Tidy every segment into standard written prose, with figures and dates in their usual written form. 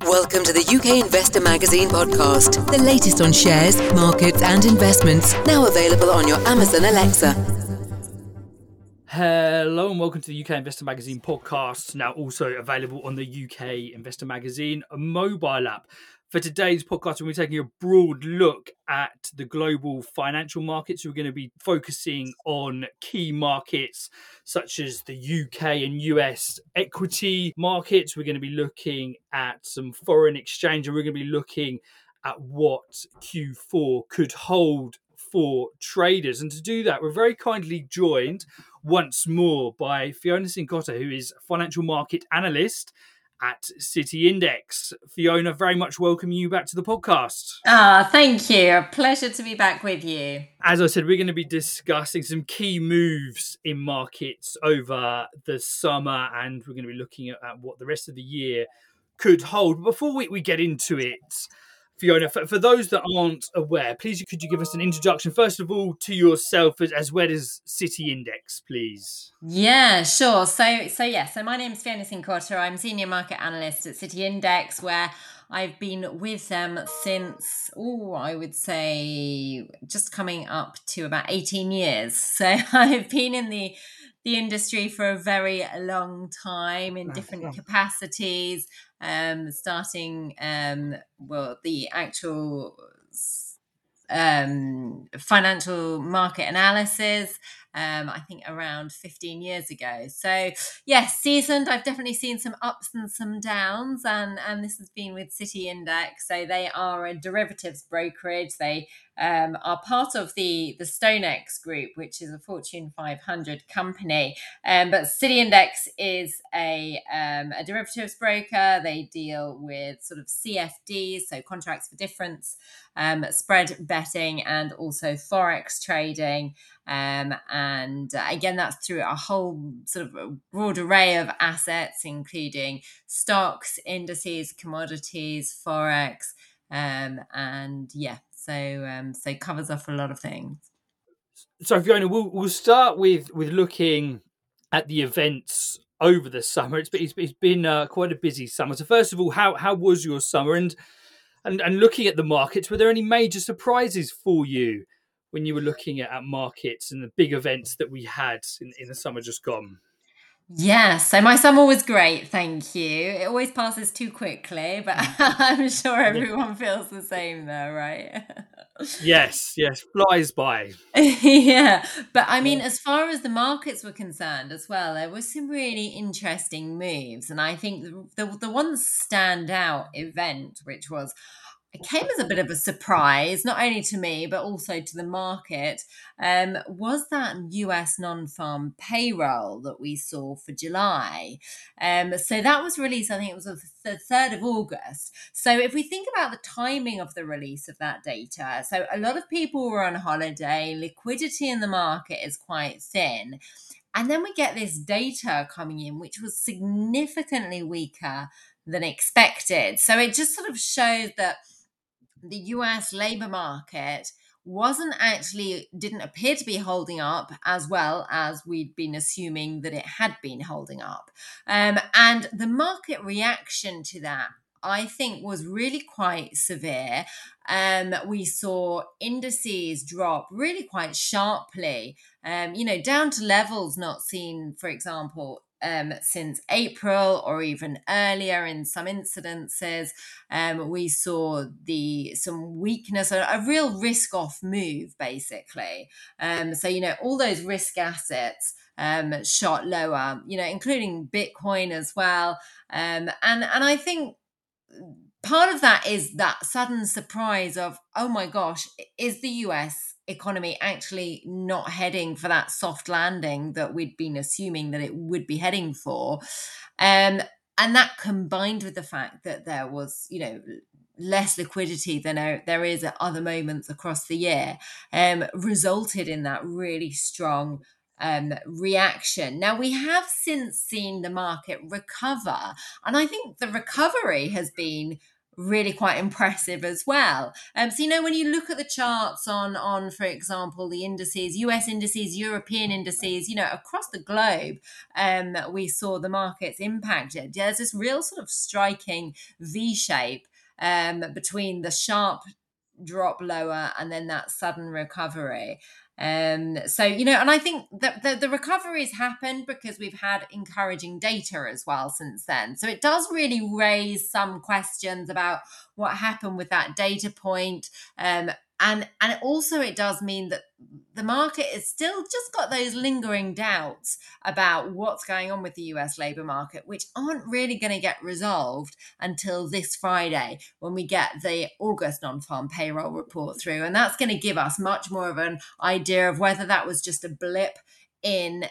Welcome to the UK Investor Magazine podcast, the latest on shares, markets and investments, now available on your Amazon Alexa. Hello and welcome to the UK Investor Magazine podcast, now also available on the UK Investor Magazine mobile app. For today's podcast, we're taking a broad look at the global financial markets. We're going to be focusing on key markets such as the UK and US equity markets. We're going to be looking at some foreign exchange, and we're going to be looking at what Q4 could hold for traders. And to do that, we're very kindly joined once more by Fiona Cincotta, who is a financial market analyst at City Index. Fiona, very much welcome you back to the podcast. Thank you. A pleasure to be back with you. As I said, we're going to be discussing some key moves in markets over the summer, and we're going to be looking at what the rest of the year could hold. Before we get into it, Fiona, for those that aren't aware, please could you give us an introduction, first of all, to yourself as well as City Index, please? Yeah, sure. So my name is Fiona Cincotta. I'm senior market analyst at City Index, where I've been with them since, I would say just coming up to about 18 years. So I've been in the industry for a very long time in different capacities, starting the actual financial market analysis, I think around 15 years ago. So yes, seasoned. I've definitely seen some ups and some downs, and this has been with City Index. So they are a derivatives brokerage. They are part of the StoneX group, which is a Fortune 500 company. But City Index is a derivatives broker. They deal with sort of CFDs, so contracts for difference, spread betting, and also forex trading. And again, that's through a whole sort of a broad array of assets, including stocks, indices, commodities, forex, so covers off a lot of things. So Fiona, we'll start with looking at the events over the summer. It's been quite a busy summer. So first of all, how was your summer? And looking at the markets, were there any major surprises for you when you were looking at markets and the big events that we had in the summer just gone? Yes, so my summer was great, thank you. It always passes too quickly, but I'm sure everyone feels the same though, right? Yes, flies by. Yeah, but I mean, as far as the markets were concerned as well, there was some really interesting moves. And I think the one standout event, which was, it came as a bit of a surprise, not only to me, but also to the market, was that US non-farm payroll that we saw for July. So that was released, I think it was the 3rd of August. So if we think about the timing of the release of that data, so a lot of people were on holiday, liquidity in the market is quite thin. And then we get this data coming in, which was significantly weaker than expected. So it just sort of shows that the US labor market didn't appear to be holding up as well as we'd been assuming that it had been holding up. And the market reaction to that, I think, was really quite severe. We saw indices drop really quite sharply, down to levels not seen, for example, since April or even earlier in some incidences. We saw some weakness, a real risk-off move, basically. So, all those risk assets shot lower, including Bitcoin as well. And I think part of that is that sudden surprise of, oh my gosh, is the US economy actually not heading for that soft landing that we'd been assuming that it would be heading for? And that, combined with the fact that there was, less liquidity than there is at other moments across the year, resulted in that really strong reaction. Now, we have since seen the market recover, and I think the recovery has been really quite impressive as well. So, when you look at the charts on, for example, the indices, US indices, European indices, across the globe, we saw the markets impacted. There's this real sort of striking V shape between the sharp drop lower and then that sudden recovery. And I think that the recovery's happened because we've had encouraging data as well since then. So it does really raise some questions about what happened with that data point. And also it does mean that the market is still just got those lingering doubts about what's going on with the US labor market, which aren't really going to get resolved until this Friday when we get the August non-farm payroll report through. And that's going to give us much more of an idea of whether that was just a blip in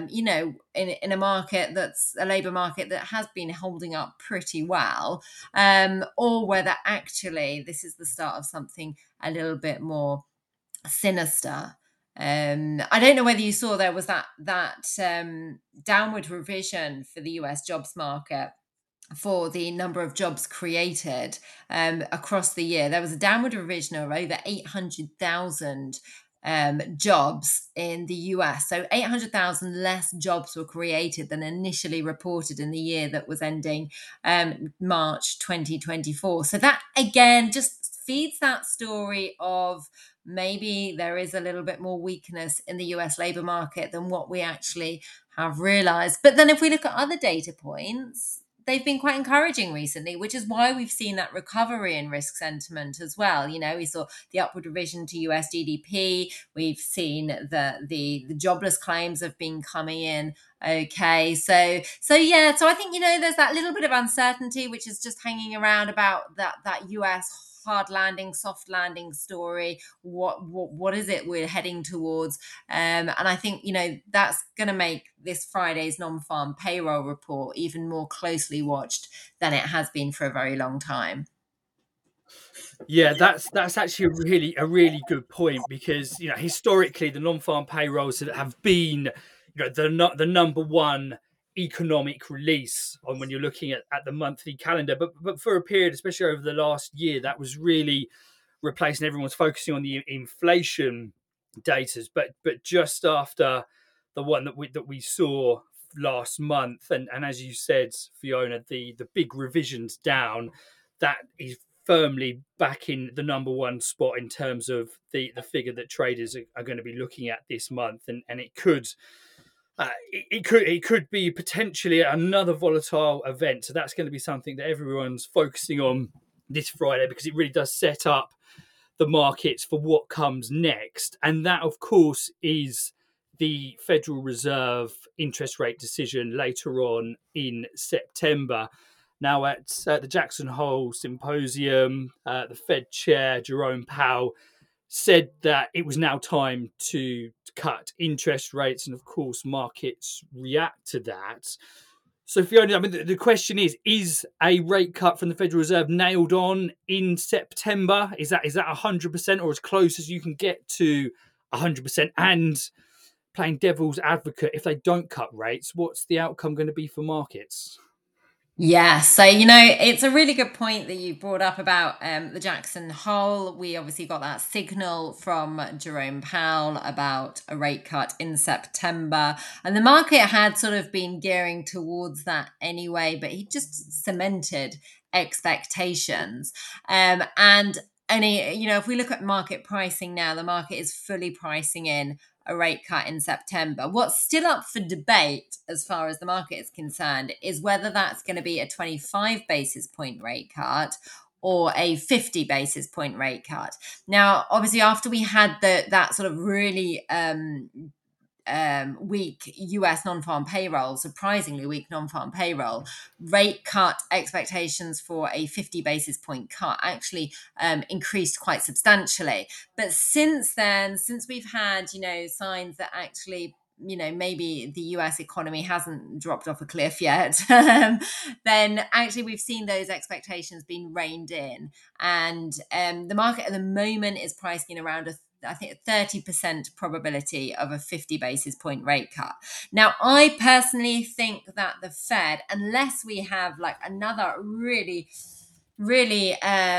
a market that's a labor market that has been holding up pretty well, or whether actually this is the start of something a little bit more sinister. I don't know whether you saw there was that downward revision for the US jobs market for the number of jobs created across the year. There was a downward revision of over 800,000 jobs in the US. So 800,000 less jobs were created than initially reported in the year that was ending March 2024. So that again just feeds that story of maybe there is a little bit more weakness in the US labor market than what we actually have realized. But then if we look at other data points, they've been quite encouraging recently, which is why we've seen that recovery in risk sentiment as well. We saw the upward revision to US GDP. We've seen the jobless claims have been coming in okay. So I think there's that little bit of uncertainty which is just hanging around about that US hard landing, soft landing story. What is it we're heading towards? And I think that's going to make this Friday's non-farm payroll report even more closely watched than it has been for a very long time. Yeah, that's actually a really good point, because historically the non-farm payrolls have been the number one economic release on when you're looking at the monthly calendar, but for a period, especially over the last year, that was really replacing. Everyone's focusing on the inflation data, but just after the one that we saw last month, and as you said, Fiona, the big revisions down, that is firmly back in the number one spot in terms of the figure that traders are going to be looking at this month, and it could be potentially another volatile event. So that's going to be something that everyone's focusing on this Friday, because it really does set up the markets for what comes next. And that, of course, is the Federal Reserve interest rate decision later on in September. Now, at the Jackson Hole Symposium, the Fed chair, Jerome Powell, said that it was now time to cut interest rates. And of course, markets react to that. So, Fiona, I mean, the question is a rate cut from the Federal Reserve nailed on in September? Is that 100%, or as close as you can get to 100%? And playing devil's advocate, if they don't cut rates, what's the outcome going to be for markets? Yeah, so it's a really good point that you brought up about the Jackson Hole. We obviously got that signal from Jerome Powell about a rate cut in September, and the market had sort of been gearing towards that anyway, but he just cemented expectations. And if we look at market pricing now, the market is fully pricing in a rate cut in September. What's still up for debate as far as the market is concerned is whether that's going to be a 25 basis point rate cut or a 50 basis point rate cut. Now, obviously, after we had that sort of really weak US non-farm payroll, surprisingly weak non-farm payroll, rate cut expectations for a 50 basis point cut actually increased quite substantially. But since then, since we've had, signs that actually maybe the US economy hasn't dropped off a cliff yet, then actually we've seen those expectations being reined in. And the market at the moment is pricing in around I think a 30% probability of a 50 basis point rate cut. Now, I personally think that the Fed, unless we have like another really really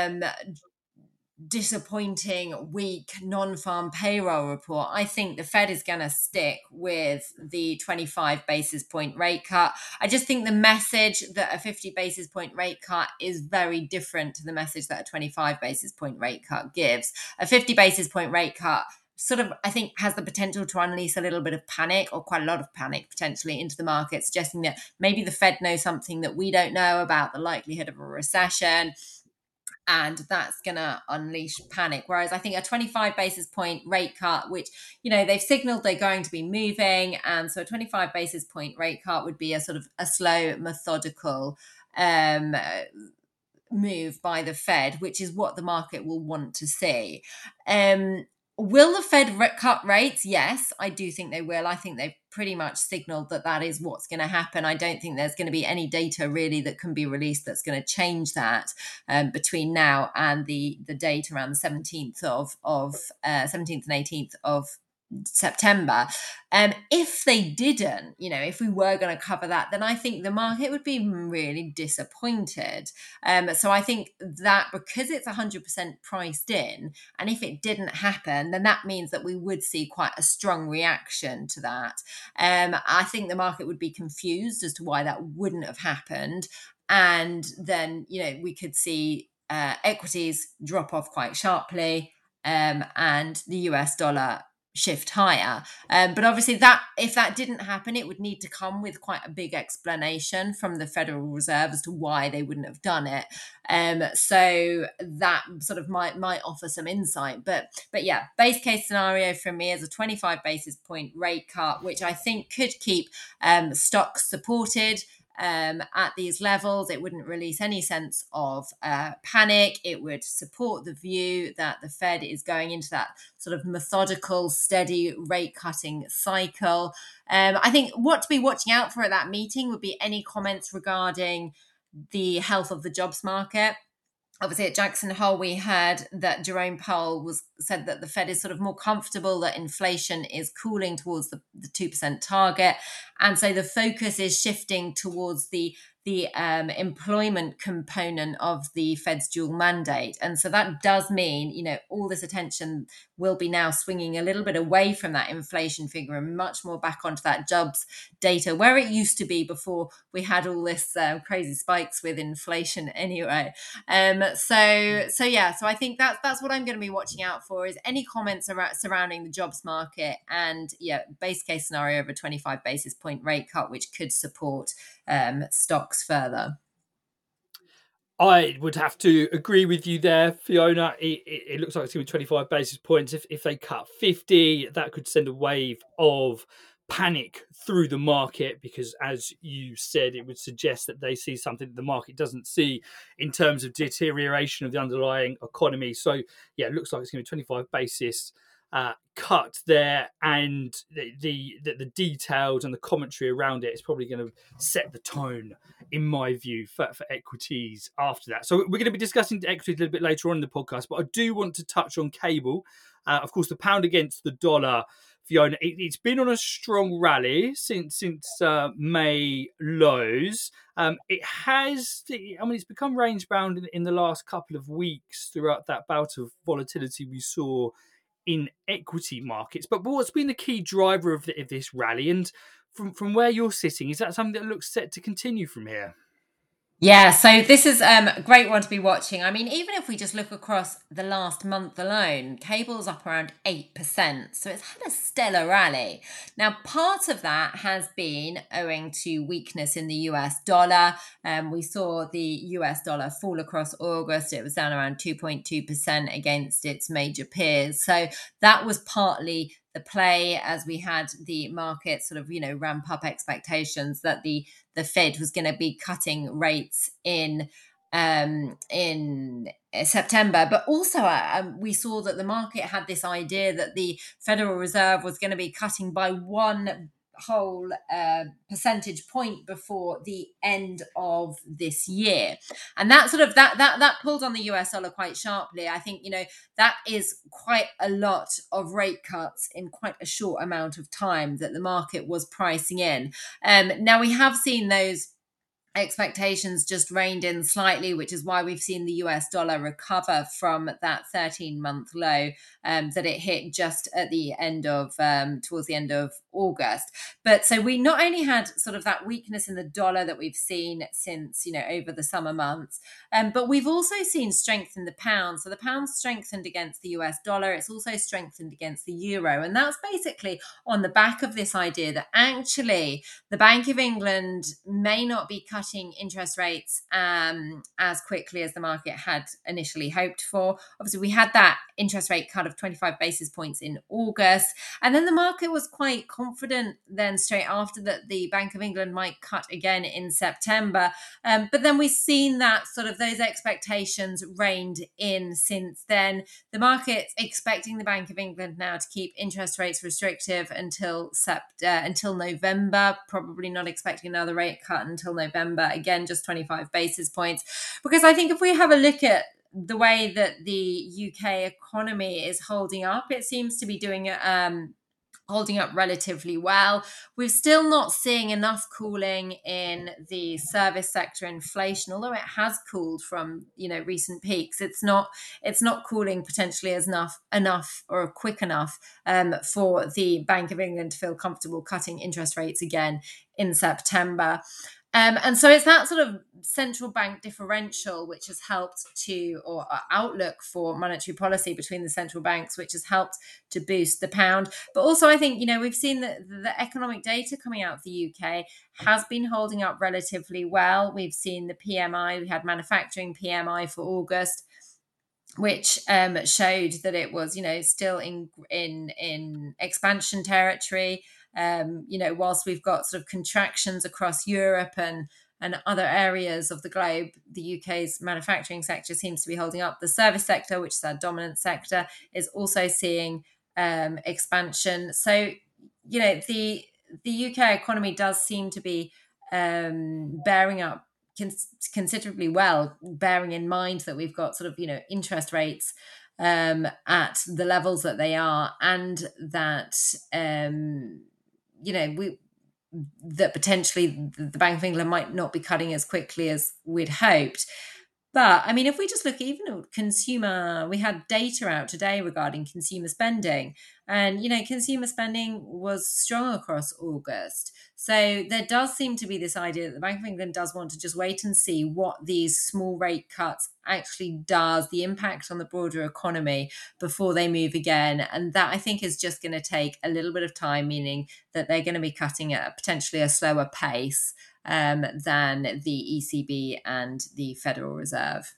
disappointing, weak non-farm payroll report, I think the Fed is going to stick with the 25 basis point rate cut. I just think the message that a 50 basis point rate cut is very different to the message that a 25 basis point rate cut gives. A 50 basis point rate cut sort of, I think, has the potential to unleash a little bit of panic, or quite a lot of panic potentially, into the market, suggesting that maybe the Fed knows something that we don't know about the likelihood of a recession, and that's going to unleash panic. Whereas I think a 25 basis point rate cut, which, they've signaled they're going to be moving. And so a 25 basis point rate cut would be a sort of a slow, methodical move by the Fed, which is what the market will want to see. Will the Fed cut rates? Yes, I do think they will. I think they've pretty much signaled that is what's going to happen. I don't think there's going to be any data really that can be released that's going to change that between now and the date around the 17th of 17th and 18th of September. If they didn't, if we were going to cover that, then I think the market would be really disappointed. So I think that because it's 100% priced in, and if it didn't happen, then that means that we would see quite a strong reaction to that. I think the market would be confused as to why that wouldn't have happened. And then, we could see equities drop off quite sharply, and the US dollar shift higher. But obviously if that didn't happen, it would need to come with quite a big explanation from the Federal Reserve as to why they wouldn't have done it. So that sort of might offer some insight. But yeah, base case scenario for me is a 25 basis point rate cut, which I think could keep stocks supported at these levels. It wouldn't release any sense of panic. It would support the view that the Fed is going into that sort of methodical, steady rate cutting cycle. I think what to be watching out for at that meeting would be any comments regarding the health of the jobs market. Obviously, at Jackson Hole, we heard that Jerome Powell said that the Fed is sort of more comfortable that inflation is cooling towards the 2% target. And so the focus is shifting towards the employment component of the Fed's dual mandate. And so that does mean, all this attention will be now swinging a little bit away from that inflation figure and much more back onto that jobs data, where it used to be before we had all this crazy spikes with inflation anyway. So I think that's what I'm going to be watching out for, is any comments surrounding the jobs market, and base case scenario of a 25 basis point rate cut, which could support stocks further. I would have to agree with you there, Fiona. It looks like it's going to be 25 basis points. If they cut 50, that could send a wave of panic through the market, because, as you said, it would suggest that they see something that the market doesn't see in terms of deterioration of the underlying economy. So, yeah, it looks like it's going to be 25 basis cut there, and the details and the commentary around it is probably going to set the tone, in my view, for equities after that. So we're going to be discussing equities a little bit later on in the podcast, but I do want to touch on cable. Of course, the pound against the dollar, Fiona, it's been on a strong rally since May lows. It's become range bound in the last couple of weeks throughout that bout of volatility we saw in equity markets. But what's been the key driver of this rally? And from where you're sitting, is that something that looks set to continue from here? Yeah, so this is a great one to be watching. I mean, even if we just look across the last month alone, cable's up around 8%. So it's had a stellar rally. Now, part of that has been owing to weakness in the US dollar. We saw the US dollar fall across August. It was down around 2.2% against its major peers. So that was partly the play, as we had the market sort of, ramp up expectations that the Fed was going to be cutting rates in September. But also we saw that the market had this idea that the Federal Reserve was going to be cutting by one whole percentage point before the end of this year, and that sort of that pulled on the US dollar quite sharply. I think that is quite a lot of rate cuts in quite a short amount of time that the market was pricing in. Now we have seen those expectations just reined in slightly, which is why we've seen the US dollar recover from that 13-month low that it hit just at the end of towards the end of August. But so we not only had sort of that weakness in the dollar that we've seen since, over the summer months, but we've also seen strength in the pound. So the pound strengthened against the US dollar. It's also strengthened against the euro. And that's basically on the back of this idea that actually the Bank of England may not be cutting interest rates as quickly as the market had initially hoped for. Obviously, we had that interest rate cut of 25 basis points in August. And then the market was quite confident then straight after that the Bank of England might cut again in September. But then we've seen that sort of those expectations reined in since then. The market's expecting the Bank of England now to keep interest rates restrictive until November, probably not expecting another rate cut until November. Again, just 25 basis points. Because I think if we have a look at the way that the UK economy is holding up, it seems to be doing holding up relatively well. We're still not seeing enough cooling in the service sector inflation, although it has cooled from recent peaks. It's not cooling potentially as enough or quick enough for the Bank of England to feel comfortable cutting interest rates again in September. And so it's that sort of central bank differential which has helped or outlook for monetary policy between the central banks, which has helped to boost the pound. But also, I think, we've seen that the economic data coming out of the UK has been holding up relatively well. We've seen the PMI, we had manufacturing PMI for August, which showed that it was, still in expansion territory. Whilst we've got sort of contractions across Europe and other areas of the globe, the UK's manufacturing sector seems to be holding up. The service sector, which is our dominant sector, is also seeing expansion. So, the UK economy does seem to be bearing up considerably well, bearing in mind that we've got sort of, interest rates at the levels that they are, and that that potentially the Bank of England might not be cutting as quickly as we'd hoped. But I mean, if we just look even at consumer, we had data out today regarding consumer spending, and consumer spending was strong across August. So there does seem to be this idea that the Bank of England does want to just wait and see what these small rate cuts actually does, the impact on the broader economy before they move again. And that, I think, is just going to take a little bit of time, meaning that they're going to be cutting at potentially a slower pace than the ECB and the Federal Reserve.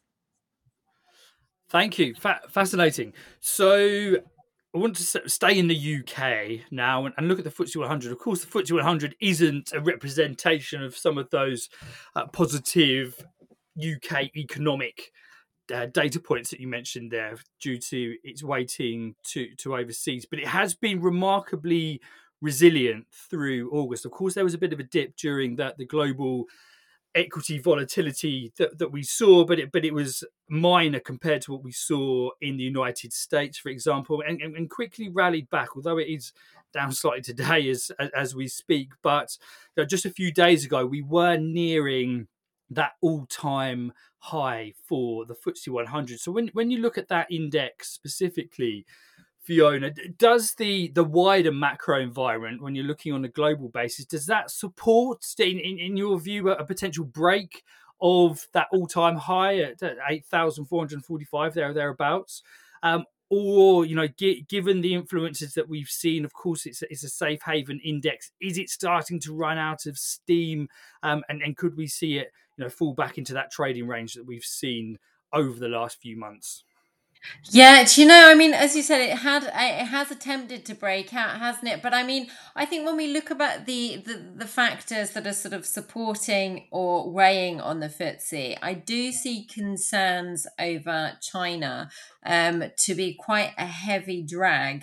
Thank you. Fascinating. So I want to stay in the UK now and look at the FTSE 100. Of course, the FTSE 100 isn't a representation of some of those positive UK economic data points that you mentioned there due to its weighting to overseas, but it has been remarkably resilient through August. Of course, there was a bit of a dip during the global equity volatility that we saw, but it was minor compared to what we saw in the United States, for example, and quickly rallied back, although it is down slightly today as we speak. But just a few days ago, we were nearing that all-time high for the FTSE 100. So when you look at that index specifically, Fiona, does the wider macro environment, when you're looking on a global basis, does that support, in your view, a potential break of that all-time high at 8,445 thereabouts? Or, given the influences that we've seen, of course, it's a safe haven index. Is it starting to run out of steam? And could we see it, fall back into that trading range that we've seen over the last few months? Yeah, I mean, as you said, it has attempted to break out, hasn't it? But I mean, I think when we look about the factors that are sort of supporting or weighing on the FTSE, I do see concerns over China to be quite a heavy drag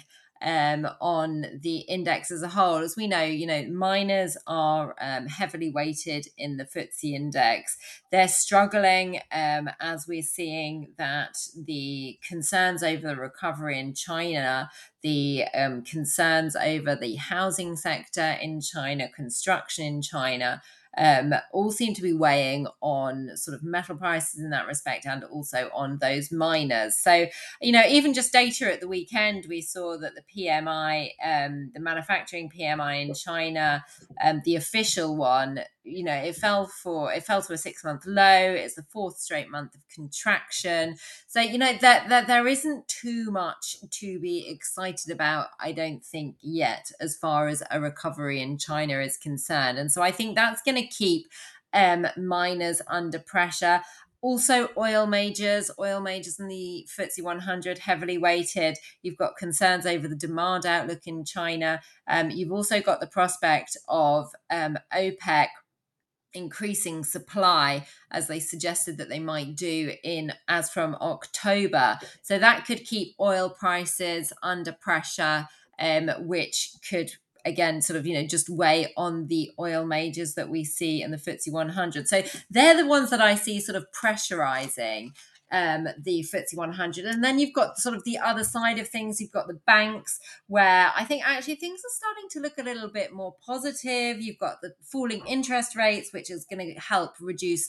on the index as a whole. As we know, miners are heavily weighted in the FTSE index. They're struggling as we're seeing that the concerns over the recovery in China, the concerns over the housing sector in China, construction in China, all seem to be weighing on sort of metal prices in that respect, and also on those miners. So, even just data at the weekend, we saw that the PMI, the manufacturing PMI in China, the official one, it fell to a 6-month low. It's the fourth straight month of contraction. So, that there isn't too much to be excited about, I don't think, yet, as far as a recovery in China is concerned. And so I think that's going to keep miners under pressure. Also, oil majors in the FTSE 100 heavily weighted. You've got concerns over the demand outlook in China. You've also got the prospect of OPEC increasing supply, as they suggested that they might do as from October. So that could keep oil prices under pressure, which could again sort of just weigh on the oil majors that we see in the FTSE 100. So they're the ones that I see sort of pressurizing the FTSE 100. And then you've got sort of the other side of things. You've got the banks, where I think actually things are starting to look a little bit more positive. You've got the falling interest rates, which is going to help reduce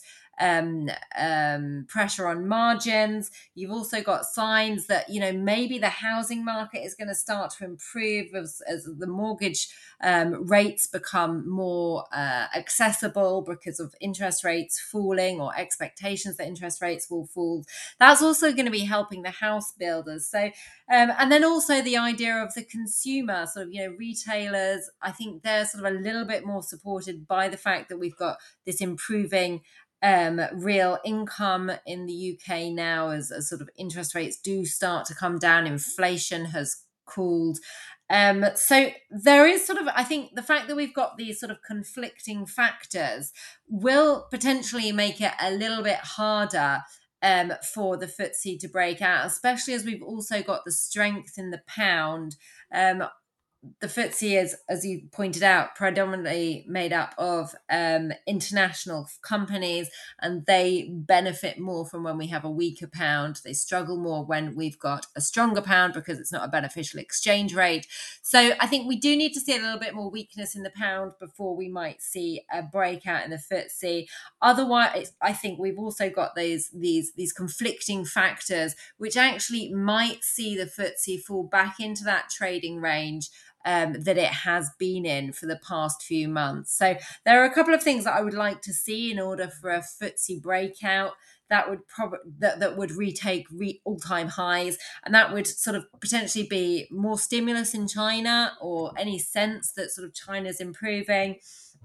pressure on margins. You've also got signs that maybe the housing market is going to start to improve as the mortgage rates become more accessible because of interest rates falling, or expectations that interest rates will fall. That's also going to be helping the house builders. So and then also the idea of the consumer, sort of retailers, I think they're sort of a little bit more supported by the fact that we've got this improving real income in the UK now, as sort of interest rates do start to come down. Inflation has cooled. So there is sort of, I think the fact that we've got these sort of conflicting factors will potentially make it a little bit harder for the FTSE to break out, especially as we've also got the strength in the pound. The FTSE is, as you pointed out, predominantly made up of international companies, and they benefit more from when we have a weaker pound. They struggle more when we've got a stronger pound, because it's not a beneficial exchange rate. So I think we do need to see a little bit more weakness in the pound before we might see a breakout in the FTSE. Otherwise, I think we've also got these conflicting factors, which actually might see the FTSE fall back into that trading range that it has been in for the past few months. So there are a couple of things that I would like to see in order for a FTSE breakout that would that would retake all-time highs, and that would sort of potentially be more stimulus in China, or any sense that sort of China's improving.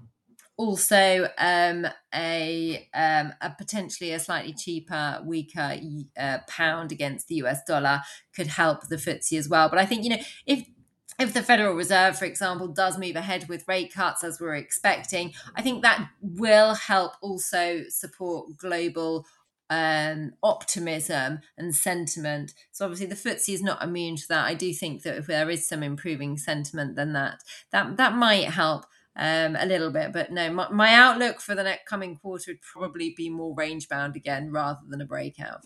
Also, a potentially a slightly cheaper, weaker pound against the US dollar could help the FTSE as well. But I think if the Federal Reserve, for example, does move ahead with rate cuts as we're expecting, I think that will help also support global optimism and sentiment. So obviously the FTSE is not immune to that. I do think that if there is some improving sentiment, then that might help a little bit. But no, my outlook for the next coming quarter would probably be more range bound again, rather than a breakout.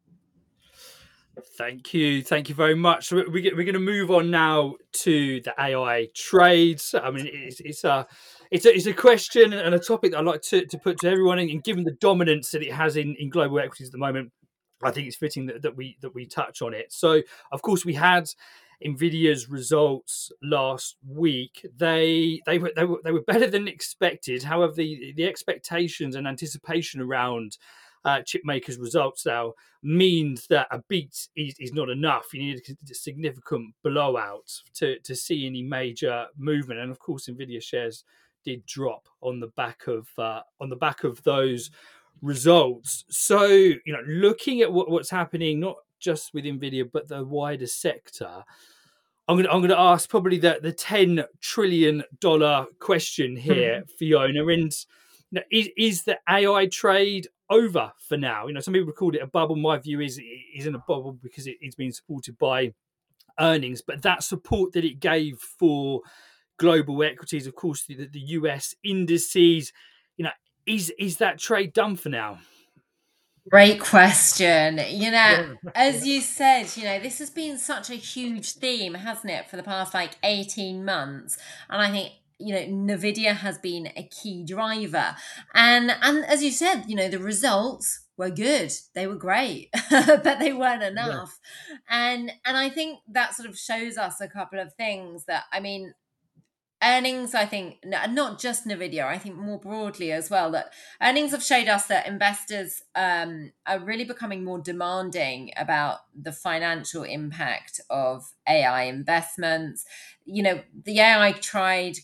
Thank you very much. So we're going to move on now to the AI trades. I mean, it's a question and a topic that I'd like to put to everyone. And given the dominance that it has in global equities at the moment, I think it's fitting that we touch on it. So, of course, we had Nvidia's results last week. They were better than expected. However, the expectations and anticipation around chip makers' results now means that a beat is not enough. You need a significant blowout to see any major movement. And of course, Nvidia shares did drop on the back of those results. So, looking at what's happening, not just with Nvidia but the wider sector, I'm going to ask probably the $10 trillion question here, Fiona. And is the AI trade over for now? Some people called it a bubble. My view is it isn't a bubble because it's been supported by earnings, but that support that it gave for global equities, of course, the US indices, is that trade done for now? Great question. As you said, this has been such a huge theme, hasn't it, for the past 18 months. And I think Nvidia has been a key driver, and as you said, the results were good, they were great, but they weren't Yeah. enough. And I think that sort of shows us a couple of things. That, I mean, earnings, I think, not just Nvidia, I think more broadly as well, that earnings have showed us that investors are really becoming more demanding about the financial impact of AI investments. The AI trade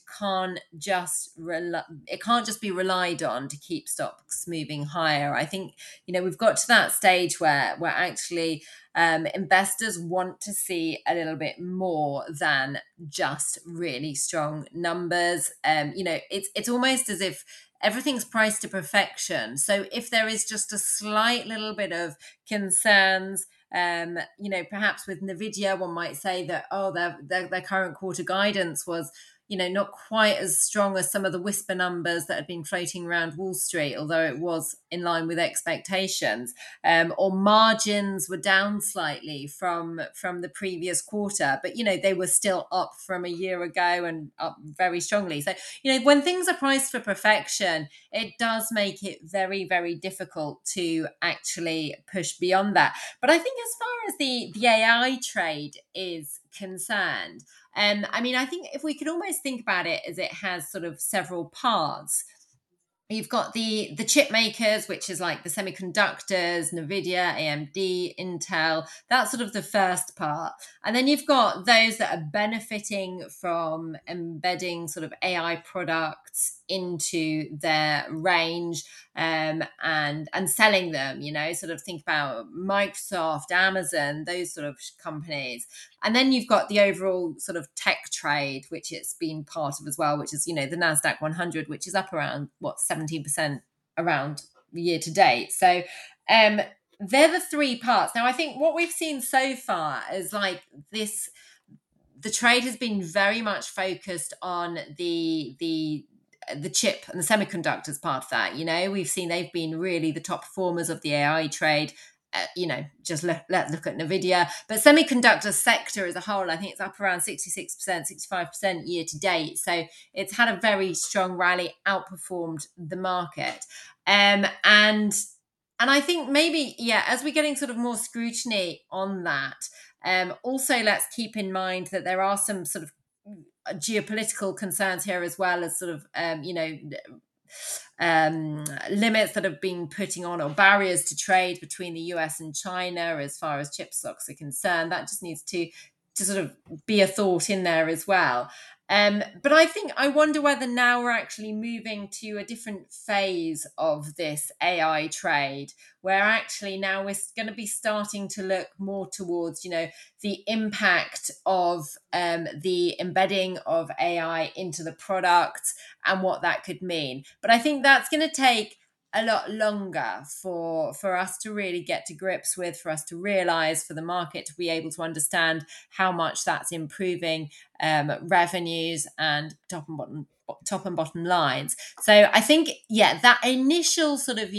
it can't just be relied on to keep stocks moving higher. I think we've got to that stage where actually investors want to see a little bit more than just really strong numbers. It's almost as if everything's priced to perfection. So if there is just a slight little bit of concerns, perhaps with Nvidia, one might say that, their current quarter guidance was not quite as strong as some of the whisper numbers that had been floating around Wall Street, although it was in line with expectations. Or margins were down slightly from the previous quarter, but they were still up from a year ago and up very strongly. So when things are priced for perfection, it does make it very, very difficult to actually push beyond that. But I think as far as the AI trade is concerned, I think if we could almost think about it as it has sort of several parts. You've got the chip makers, which is like the semiconductors, Nvidia, AMD, Intel. That's sort of the first part. And then you've got those that are benefiting from embedding sort of AI products into their range, and selling them, sort of think about Microsoft, Amazon, those sort of companies. And then you've got the overall sort of tech trade, which it's been part of as well, which is, the NASDAQ 100, which is up around, 17% around year to date. So they're the three parts. Now, I think what we've seen so far is like this, the trade has been very much focused on the chip and the semiconductors part of that. We've seen they've been really the top performers of the AI trade. Just let's look at Nvidia, but semiconductor sector as a whole, I think it's up around 66%, 65% year to date. So it's had a very strong rally, outperformed the market. And I think maybe, as we're getting sort of more scrutiny on that, also let's keep in mind that there are some sort of geopolitical concerns here, as well as sort of limits that have been putting on, or barriers to trade between the US and China as far as chip stocks are concerned. That just needs to sort of be a thought in there as well. But I wonder whether now we're actually moving to a different phase of this AI trade, where actually now we're going to be starting to look more towards, the impact of the embedding of AI into the product and what that could mean. But I think that's going to take a lot longer for us to really get to grips with, for us to realize, for the market to be able to understand how much that's improving revenues and top and bottom lines. So I think, that initial sort of,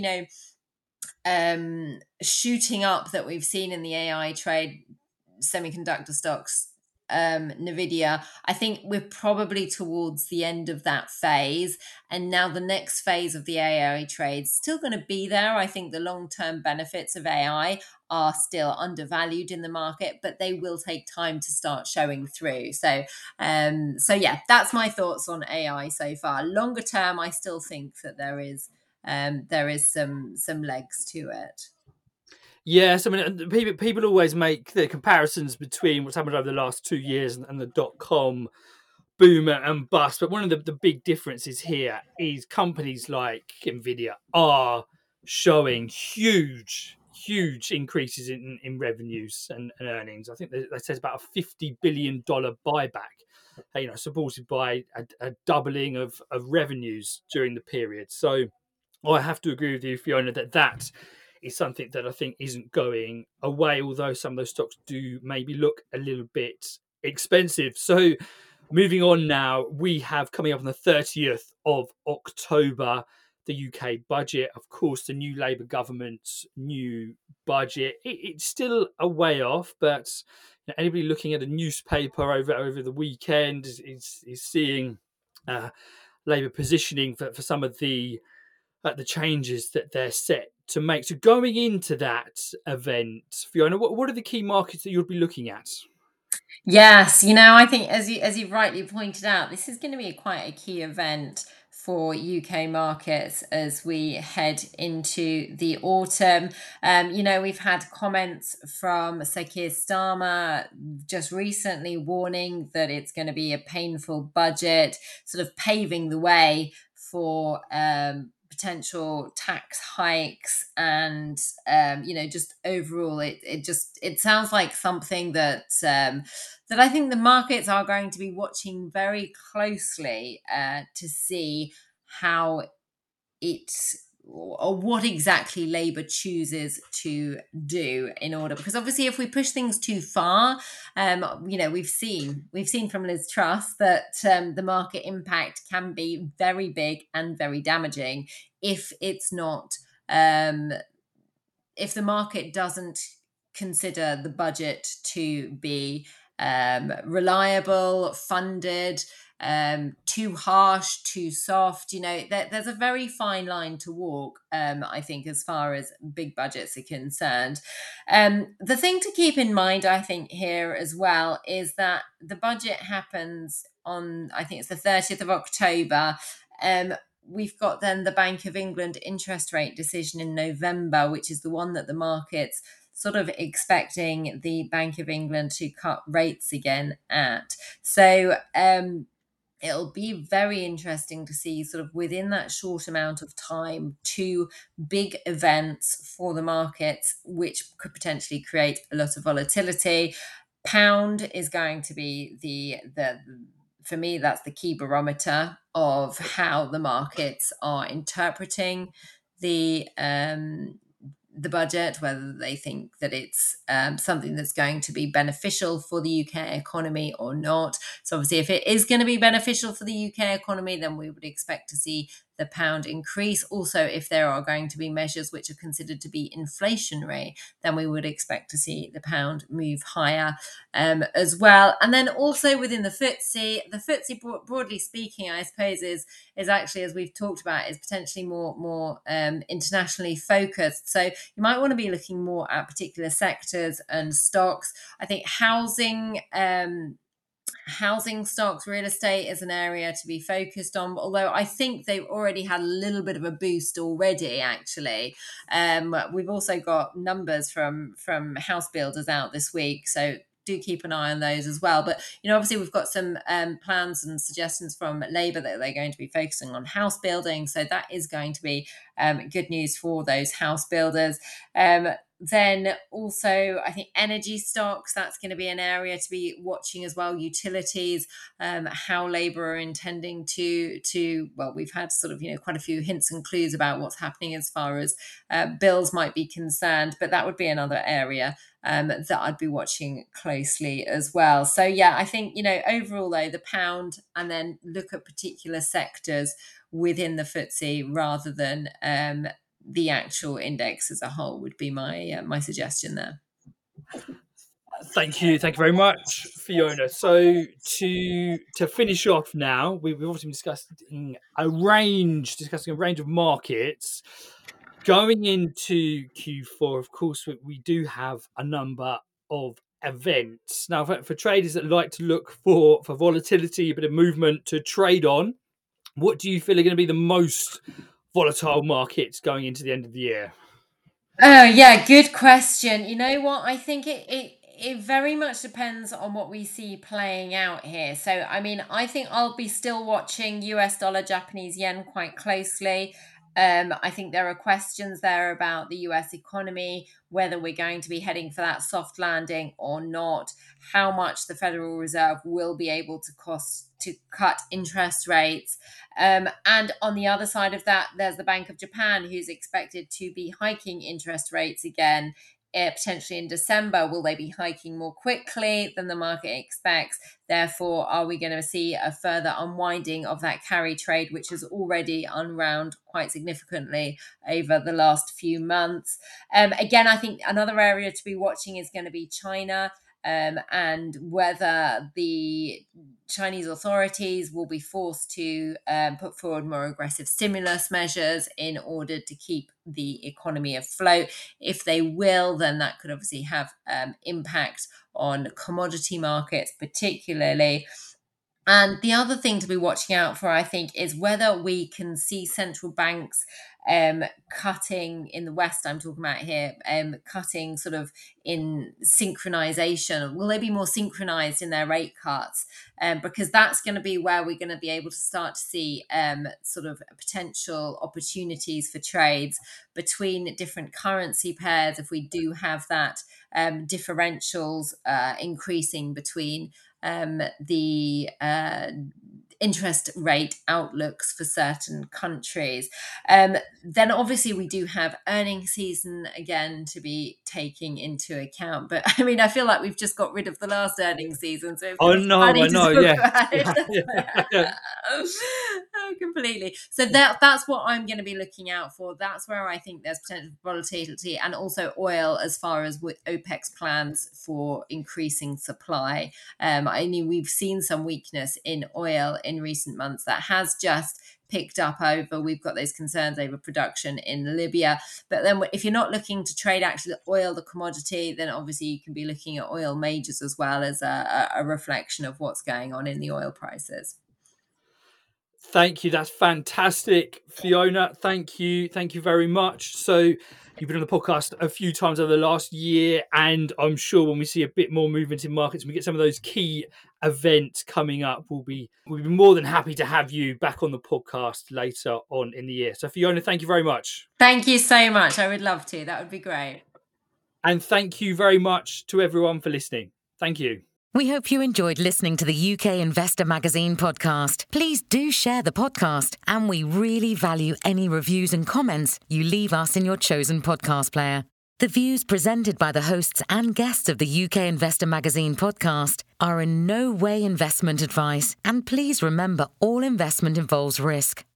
shooting up that we've seen in the AI trade, semiconductor stocks, Nvidia, I think we're probably towards the end of that phase. And now the next phase of the AI trade is still going to be there. I think the long-term benefits of AI are still undervalued in the market, but they will take time to start showing through. So that's my thoughts on AI so far. Longer term, I still think that there is some legs to it. Yes, I mean, people always make the comparisons between what's happened over the last 2 years and the .com boom and bust. But one of the big differences here is companies like Nvidia are showing huge increases in revenues and earnings. I think they said about a $50 billion buyback, supported by a doubling of revenues during the period. So I have to agree with you, Fiona, that is something that I think isn't going away, although some of those stocks do maybe look a little bit expensive. So moving on now, we have coming up on the 30th of October, the UK budget. Of course, the new Labour government's new budget. It's still a way off, but anybody looking at a newspaper over the weekend is seeing Labour positioning for some of the changes that they're set to make. So going into that event, Fiona, what are the key markets that you'll be looking at? Yes, I think as you rightly pointed out, this is going to be quite a key event for UK markets as we head into the autumn. We've had comments from Sir Keir Starmer just recently warning that it's going to be a painful budget, sort of paving the way for potential tax hikes, and just overall it sounds like something that I think the markets are going to be watching very closely to see how it or what exactly Labour chooses to do in order, because obviously if we push things too far, we've seen from Liz Truss that the market impact can be very big and very damaging if it's not if the market doesn't consider the budget to be reliable, funded, too harsh, too soft. There's a very fine line to walk, I think, as far as big budgets are concerned. The thing to keep in mind, I think, here as well is that the budget happens on, I think it's the 30th of October. We've got then the Bank of England interest rate decision in November, which is the one that the market's sort of expecting the Bank of England to cut rates again at. So it'll be very interesting to see, sort of within that short amount of time, two big events for the markets, which could potentially create a lot of volatility. Pound is going to be the for me, that's the key barometer of how the markets are interpreting the budget, whether they think that it's something that's going to be beneficial for the UK economy or not. So obviously, if it is going to be beneficial for the UK economy, then we would expect to see the pound increase. Also, if there are going to be measures which are considered to be inflationary, then we would expect to see the pound move higher as well. And then also within the FTSE, broadly speaking, I suppose is actually, as we've talked about, is potentially more internationally focused. So you might want to be looking more at particular sectors and stocks. I think housing stocks, real estate is an area to be focused on, although I think they've already had a little bit of a boost already, actually. We've also got numbers from house builders out this week, so do keep an eye on those as well. But obviously we've got some plans and suggestions from Labour that they're going to be focusing on house building, so that is going to be good news for those house builders. Then also, I think energy stocks, that's going to be an area to be watching as well. Utilities, how Labour are intending to well, we've had sort of, quite a few hints and clues about what's happening as far as bills might be concerned, but that would be another area that I'd be watching closely as well. So yeah, I think, overall though, the pound, and then look at particular sectors within the FTSE rather than the actual index as a whole would be my suggestion there. Thank you very much, Fiona. So to finish off now, we've obviously been discussing a range of markets. Going into Q4, of course, we do have a number of events. Now, for traders that like to look for volatility, a bit of movement to trade on, what do you feel are going to be the most volatile markets going into the end of the year? Oh yeah, good question. You know what? I think it very much depends on what we see playing out here. So I mean, I think I'll be still watching US dollar, Japanese yen quite closely. I think there are questions there about the US economy, whether we're going to be heading for that soft landing or not, how much the Federal Reserve will be able to cut interest rates. And on the other side of that, there's the Bank of Japan, who's expected to be hiking interest rates again, potentially in December. Will they be hiking more quickly than the market expects? Therefore, are we going to see a further unwinding of that carry trade, which has already unwound quite significantly over the last few months? Again, I think another area to be watching is going to be China. and whether the Chinese authorities will be forced to put forward more aggressive stimulus measures in order to keep the economy afloat. If they will, then that could obviously have impact on commodity markets particularly. And the other thing to be watching out for, I think, is whether we can see central banks cutting in the West, I'm talking about here, cutting sort of in synchronization. Will they be more synchronized in their rate cuts? Because that's going to be where we're going to be able to start to see sort of potential opportunities for trades between different currency pairs if we do have that differentials increasing between the interest rate outlooks for certain countries. Then obviously we do have earnings season again to be taking into account. But I mean, I feel like we've just got rid of the last earnings season. So I know, yeah. Oh, completely. So that's what I'm going to be looking out for. That's where I think there's potential volatility, and also oil as far as with OPEC's plans for increasing supply. I mean, we've seen some weakness in oil in recent months that has just picked up over. We've got those concerns over production in Libya. But then if you're not looking to trade actually oil, the commodity, then obviously you can be looking at oil majors as well as a reflection of what's going on in the oil prices. Thank you. That's fantastic, Fiona. Thank you. Thank you very much. So you've been on the podcast a few times over the last year, and I'm sure when we see a bit more movement in markets, we get some of those key events coming up, we'll be more than happy to have you back on the podcast later on in the year. So Fiona, thank you very much. Thank you so much. I would love to. That would be great. And thank you very much to everyone for listening. Thank you. We hope you enjoyed listening to the UK Investor Magazine podcast. Please do share the podcast, and we really value any reviews and comments you leave us in your chosen podcast player. The views presented by the hosts and guests of the UK Investor Magazine podcast are in no way investment advice, and please remember all investment involves risk.